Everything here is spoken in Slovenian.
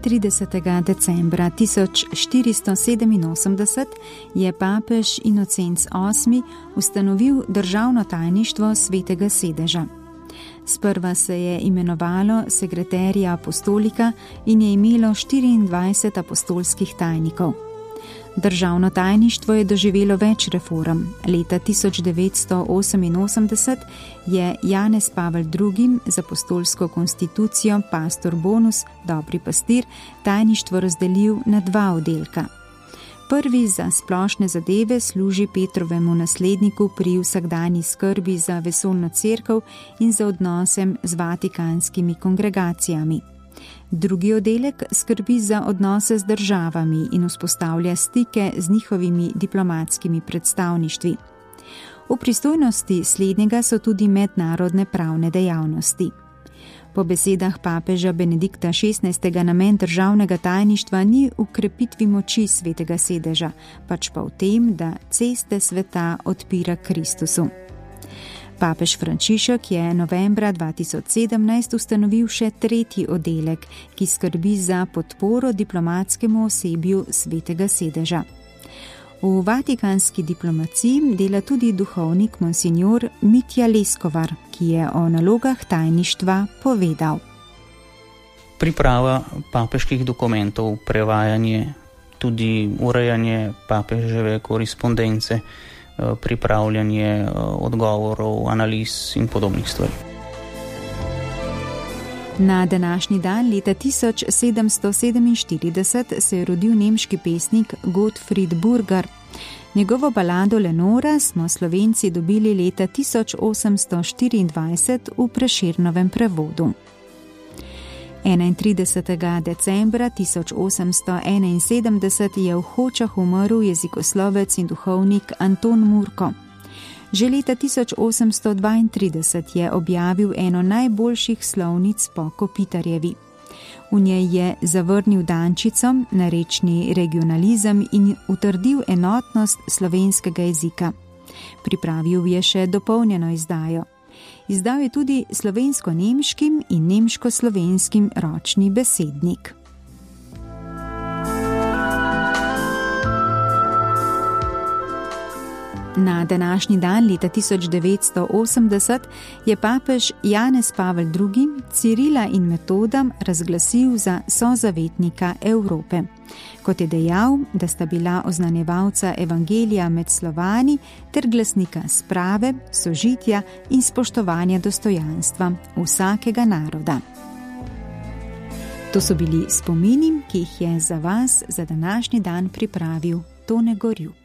31. decembra 1487 je papež Inocenc VIII ustanovil državno tajništvo Svetega sedeža. Sprva se je imenovalo Secretaria Apostolica in je imelo 24 apostolskih tajnikov. Državno tajništvo je doživelo več reform. Leta 1988 je Janez Pavel II z apostolsko konstitucijo Pastor Bonus, dobri pastir, tajništvo razdelil na 2 oddelka. Prvi za splošne zadeve služi Petrovemu nasledniku pri vsakdanji skrbi za vesoljno cerkev in za odnose z vatikanskimi kongregacijami. Drugi oddelek skrbi za odnose z državami in vzpostavlja stike z njihovimi diplomatskimi predstavništvi. V pristojnosti slednjega so tudi mednarodne pravne dejavnosti. Po besedah papeža Benedikta XVI. Namen državnega tajništva ni v krepitvi moči Svetega sedeža, pač pa v tem, da ceste sveta odpira Kristusu. Papež Frančišek je novembra 2017 ustanovil še 3. oddelek, ki skrbi za podporo diplomatskemu osebju Svetega sedeža. V vatikanski diplomaciji dela tudi duhovnik monsignor Mitja Leskovar, ki je o nalogah tajništva povedal. Priprava papeških dokumentov, prevajanje, tudi urejanje papeževe korespondence, pripravljanje odgovorov, analiz in podobnih stvari. Na današnji dan leta 1747 se je rodil nemški pesnik Gottfried Burger. Njegovo balado Lenora smo Slovenci dobili leta 1824 v Prešernovem prevodu. 31. decembra 1871 je v Hočah umrl jezikoslovec in duhovnik Anton Murko. Že leta 1832 je objavil eno najboljših slovnic po Kopitarjevi. V njej je zavrnil dančico, narečni regionalizem in utrdil enotnost slovenskega jezika. Pripravil je še dopolnjeno izdajo. Izdal je tudi slovensko-nemškim in nemško-slovenskim ročni besednik. Na današnji dan leta 1980 je papež Janez Pavel II Cirila in Metoda razglasil za sozavetnika Evrope. Kot je dejal, da sta bila oznanjevalca evangelija med Slovani ter glasnika sprave, sožitja in spoštovanja dostojanstva vsakega naroda. To so bili spomini, ki jih je za vas za današnji dan pripravil Tone Gorjup.